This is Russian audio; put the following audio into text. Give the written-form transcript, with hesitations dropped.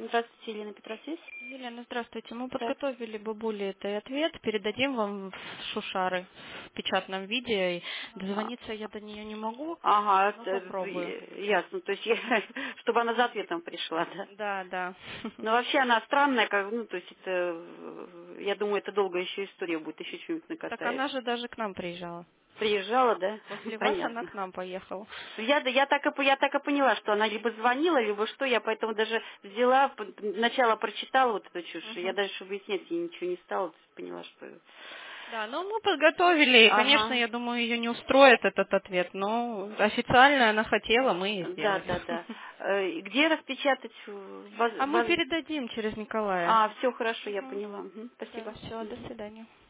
Здравствуйте, Елена Петросвязь. Елена, здравствуйте. Мы Да. подготовили бабуле этот ответ, передадим вам в шушары в печатном виде. И дозвониться я до нее не могу, Ага, но попробую. ясно. То есть, чтобы она за ответом пришла, да? Да, да. Но вообще она странная, то есть это, я думаю, это долгая еще история будет, еще что-нибудь Так накатает. она же даже к нам приезжала. Приезжала, да? После вас она Понятно. к нам поехала. Я так и поняла, что она либо звонила, либо что, я поэтому даже взяла, сначала прочитала вот эту чушь, я Мгм. дальше объяснять ей ничего не стала, то есть поняла, что... Да, ну мы подготовили, и, конечно, Ага. я думаю, ее не устроит этот ответ, но официально она хотела, мы и Да, сделали. да, да. Где распечатать? А мы передадим через Николая. А, все хорошо, я Мгм. поняла. Мгм, Да, спасибо. все, до Мгм. свидания.